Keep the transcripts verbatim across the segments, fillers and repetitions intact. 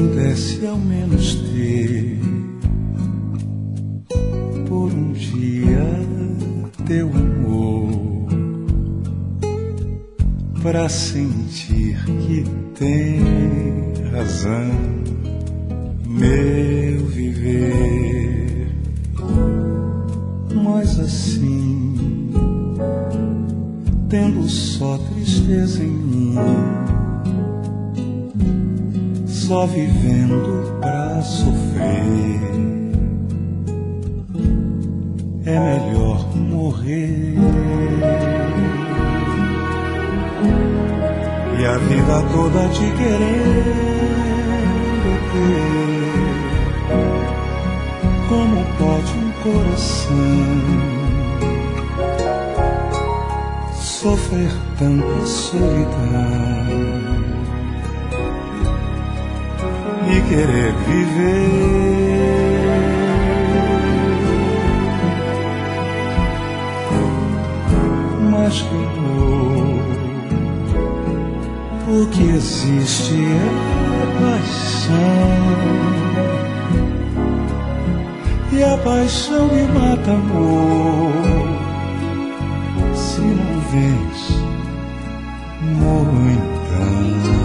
pudesse ao menos ter por um dia teu amor, pra sentir que tem razão meu viver. Mas assim, tendo só tristeza em mim, só vivendo pra sofrer, é melhor morrer. E a vida toda te querendo ter, como pode um coração sofrer tanta solidão e querer viver? Mas que amor, o que existe é paixão, e a paixão me mata, amor. Se não vens, morro então.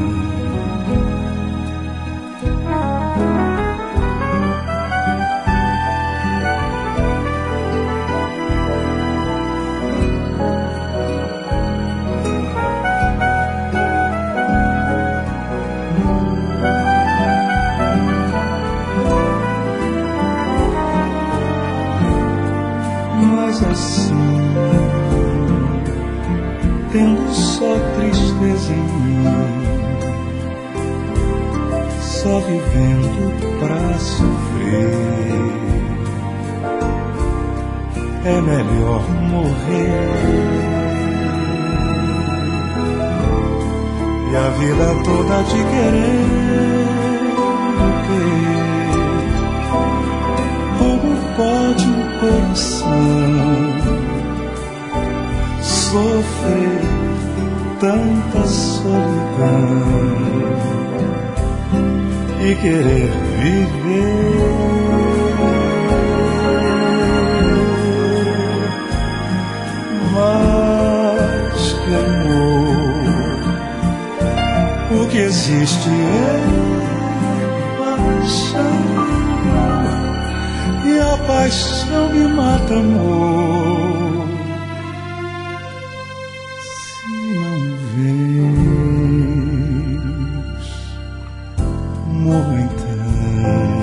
Assim, tendo só tristeza em mim, só vivendo pra sofrer, é melhor morrer. E a vida toda te querendo ter, como pode um coração sofrer tanta solidão e querer viver? Mas que amor, o que existe é paixão, e a paixão me mata, amor. Se não vens, morro então.